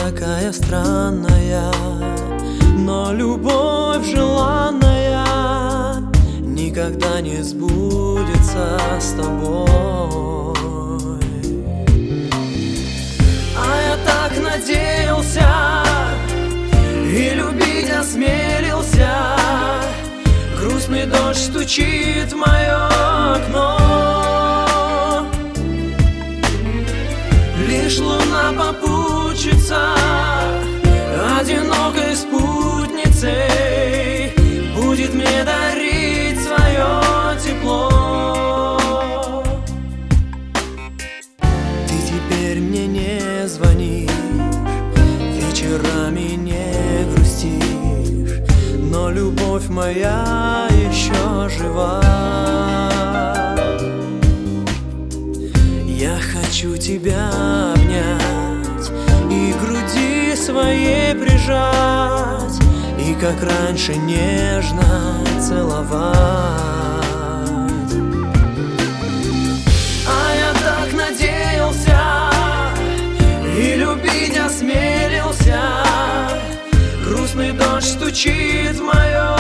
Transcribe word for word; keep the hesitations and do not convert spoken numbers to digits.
такая странная, но любовь желанная никогда не сбудется с тобой. А я так надеялся и любить осмелился. Грустный дождь стучит в мое окно. Лишь луна попутчица, одинокой спутницей, будет мне дарить свое тепло. Ты теперь мне не звонишь, вечерами не грустишь, но любовь моя еще жива. Я хочу тебя обнять и груди своей прижать, и как раньше нежно целовать. А я так надеялся и любить осмелился. Грустный дождь стучит в мое